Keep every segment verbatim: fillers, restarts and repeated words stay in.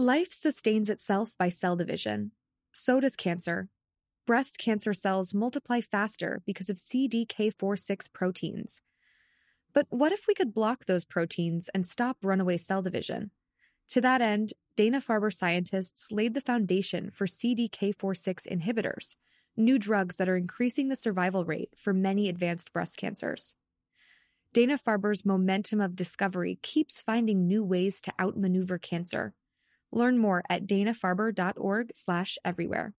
Life sustains itself by cell division. So does cancer. Breast cancer cells multiply faster because of C D K four six proteins. But what if we could block those proteins and stop runaway cell division? To that end, Dana-Farber scientists laid the foundation for C D K four six inhibitors, new drugs that are increasing the survival rate for many advanced breast cancers. Dana-Farber's momentum of discovery keeps finding new ways to outmaneuver cancer. Learn more at dana-farber.org slash everywhere.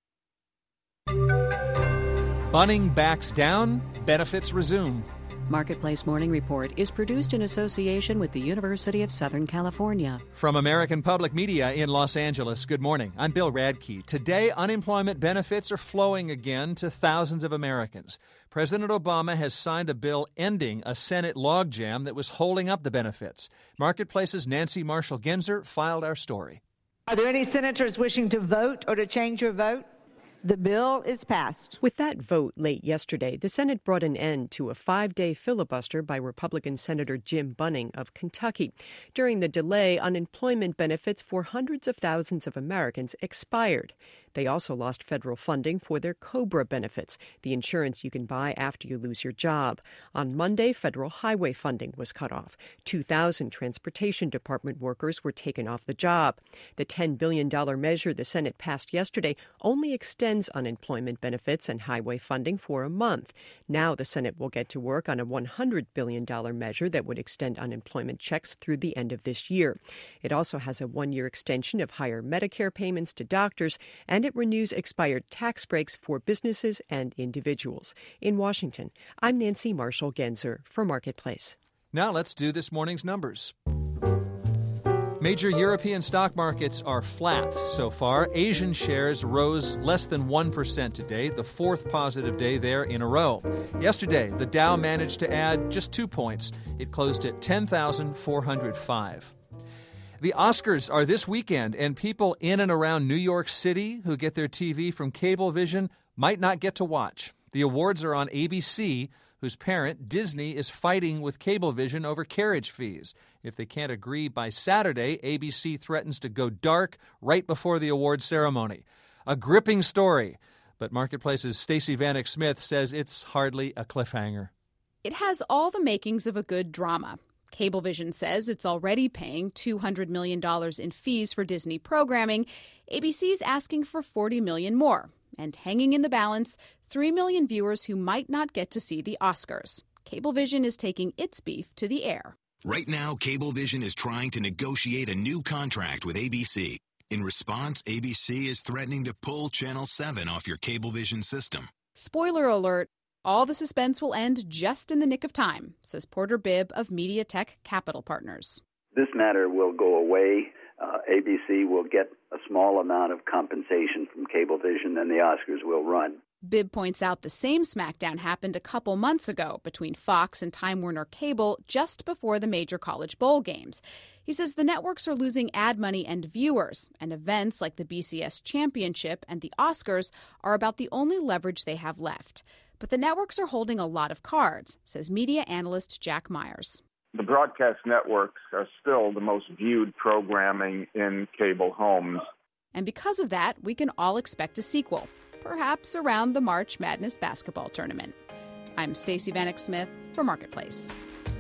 Bunning backs down, benefits resume. Marketplace Morning Report is produced in association with the University of Southern California. From American Public Media in Los Angeles, good morning. I'm Bill Radke. Today, unemployment benefits are flowing again to thousands of Americans. President Obama has signed a bill ending a Senate logjam that was holding up the benefits. Marketplace's Nancy Marshall-Genzer filed our story. Are there any senators wishing to vote or to change your vote? The bill is passed. With that vote late yesterday, the Senate brought an end to a five-day filibuster by Republican Senator Jim Bunning of Kentucky. During the delay, unemployment benefits for hundreds of thousands of Americans expired. They also lost federal funding for their COBRA benefits, the insurance you can buy after you lose your job. On Monday, federal highway funding was cut off. two thousand Transportation Department workers were taken off the job. The ten billion dollars measure the Senate passed yesterday only extends unemployment benefits and highway funding for a month. Now the Senate will get to work on a one hundred billion dollars measure that would extend unemployment checks through the end of this year. It also has a one-year extension of higher Medicare payments to doctors, and it renews expired tax breaks for businesses and individuals. In Washington, I'm Nancy Marshall-Genzer for Marketplace. Now let's do this morning's numbers. Major European stock markets are flat so far. Asian shares rose less than one percent today, the fourth positive day there in a row. Yesterday, the Dow managed to add just two points. It closed at ten thousand four hundred five. The Oscars are this weekend, and people in and around New York City who get their T V from Cablevision might not get to watch. The awards are on A B C, whose parent, Disney, is fighting with Cablevision over carriage fees. If they can't agree by Saturday, A B C threatens to go dark right before the award ceremony. A gripping story, but Marketplace's Stacey Vanek Smith says it's hardly a cliffhanger. It has all the makings of a good drama. Cablevision says it's already paying two hundred million dollars in fees for Disney programming. A B C's asking for forty million dollars more. And hanging in the balance, three million viewers who might not get to see the Oscars. Cablevision is taking its beef to the air. Right now, Cablevision is trying to negotiate a new contract with A B C. In response, A B C is threatening to pull Channel seven off your Cablevision system. Spoiler alert. All the suspense will end just in the nick of time, says Porter Bibb of MediaTek Capital Partners. This matter will go away. Uh, A B C will get a small amount of compensation from Cablevision, and the Oscars will run. Bibb points out the same smackdown happened a couple months ago between Fox and Time Warner Cable just before the major college bowl games. He says the networks are losing ad money and viewers, and events like the B C S Championship and the Oscars are about the only leverage they have left. But the networks are holding a lot of cards, says media analyst Jack Myers. The broadcast networks are still the most viewed programming in cable homes. And because of that, we can all expect a sequel, perhaps around the March Madness basketball tournament. I'm Stacey Vanek Smith for Marketplace.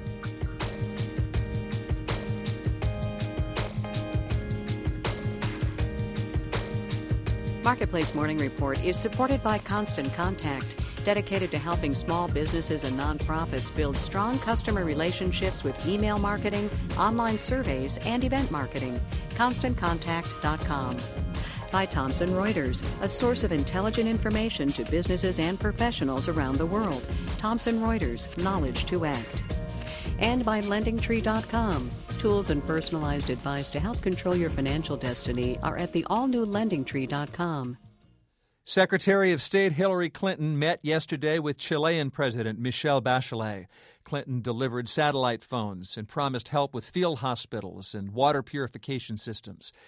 Marketplace Morning Report is supported by Constant Contact, dedicated to helping small businesses and nonprofits build strong customer relationships with email marketing, online surveys, and event marketing. constant contact dot com. By Thomson Reuters, a source of intelligent information to businesses and professionals around the world. Thomson Reuters, knowledge to act. And by lending tree dot com. Tools and personalized advice to help control your financial destiny are at the all-new lending tree dot com. Secretary of State Hillary Clinton met yesterday with Chilean President Michelle Bachelet. Clinton delivered satellite phones and promised help with field hospitals and water purification systems.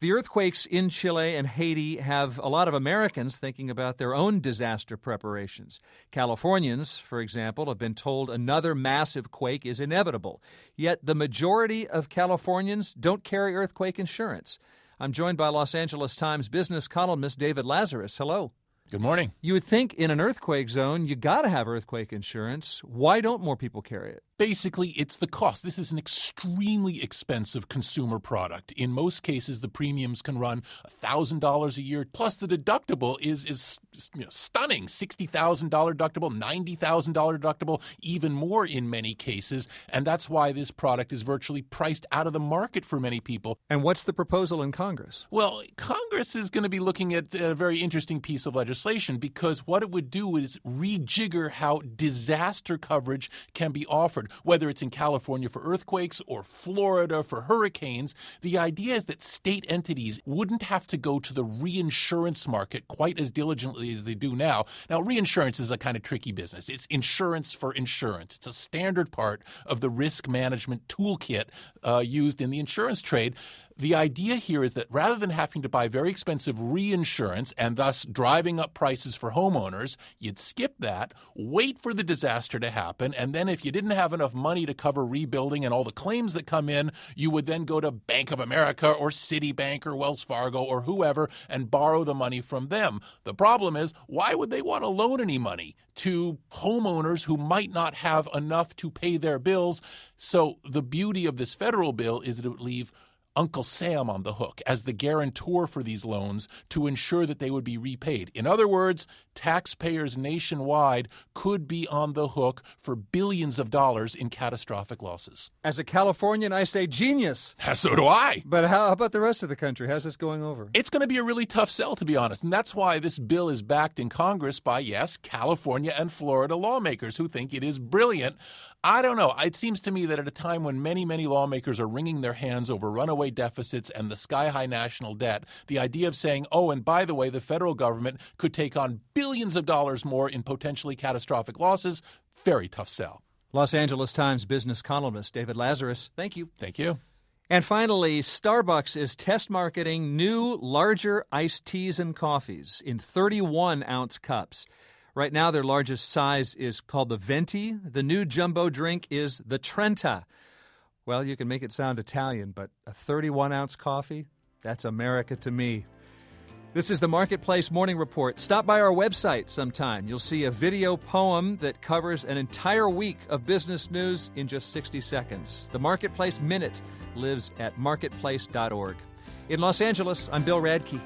The earthquakes in Chile and Haiti have a lot of Americans thinking about their own disaster preparations. Californians, for example, have been told another massive quake is inevitable. Yet the majority of Californians don't carry earthquake insurance. I'm joined by Los Angeles Times business columnist David Lazarus. Hello. Good morning. You would think in an earthquake zone, you got to have earthquake insurance. Why don't more people carry it? Basically, it's the cost. This is an extremely expensive consumer product. In most cases, the premiums can run one thousand dollars a year, plus the deductible is is you know, stunning. sixty thousand dollars deductible, ninety thousand dollars deductible, even more in many cases. And that's why this product is virtually priced out of the market for many people. And what's the proposal in Congress? Well, Congress is going to be looking at a very interesting piece of legislation because what it would do is rejigger how disaster coverage can be offered. Whether it's in California for earthquakes or Florida for hurricanes, the idea is that state entities wouldn't have to go to the reinsurance market quite as diligently as they do now. Now, reinsurance is a kind of tricky business. It's insurance for insurance. It's a standard part of the risk management toolkit uh, used in the insurance trade. The idea here is that rather than having to buy very expensive reinsurance and thus driving up prices for homeowners, you'd skip that, wait for the disaster to happen, and then if you didn't have enough money to cover rebuilding and all the claims that come in, you would then go to Bank of America or Citibank or Wells Fargo or whoever and borrow the money from them. The problem is, why would they want to loan any money to homeowners who might not have enough to pay their bills? So the beauty of this federal bill is that it would leave Uncle Sam on the hook as the guarantor for these loans to ensure that they would be repaid. In other words, taxpayers nationwide could be on the hook for billions of dollars in catastrophic losses. As a Californian, I say genius. So do I. But how about the rest of the country? How's this going over? It's going to be a really tough sell, to be honest. And that's why this bill is backed in Congress by, yes, California and Florida lawmakers who think it is brilliant. I don't know. It seems to me that at a time when many, many lawmakers are wringing their hands over runaway deficits and the sky-high national debt, the idea of saying, oh, and by the way, the federal government could take on billions of dollars more in potentially catastrophic losses, very tough sell. Los Angeles Times business columnist David Lazarus, thank you. Thank you. And finally, Starbucks is test marketing new, larger iced teas and coffees in thirty-one ounce cups. Right now, their largest size is called the Venti. The new jumbo drink is the Trenta. Well, you can make it sound Italian, but a thirty-one ounce coffee? That's America to me. This is the Marketplace Morning Report. Stop by our website sometime. You'll see a video poem that covers an entire week of business news in just sixty seconds. The Marketplace Minute lives at marketplace dot org. In Los Angeles, I'm Bill Radke.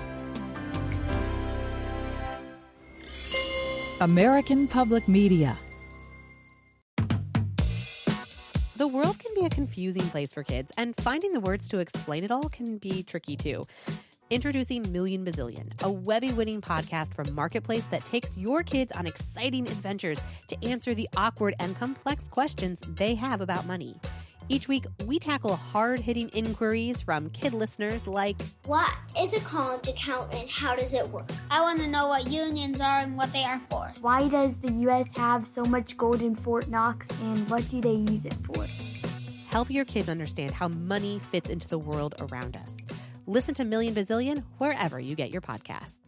American Public Media. The world can be a confusing place for kids, and finding the words to explain it all can be tricky too. Introducing Million Bazillion, a Webby-winning podcast from Marketplace that takes your kids on exciting adventures to answer the awkward and complex questions they have about money. Each week, we tackle hard-hitting inquiries from kid listeners like, what is a college account and how does it work? I want to know what unions are and what they are for. Why does the U S have so much gold in Fort Knox and what do they use it for? Help your kids understand how money fits into the world around us. Listen to Million Bazillion wherever you get your podcasts.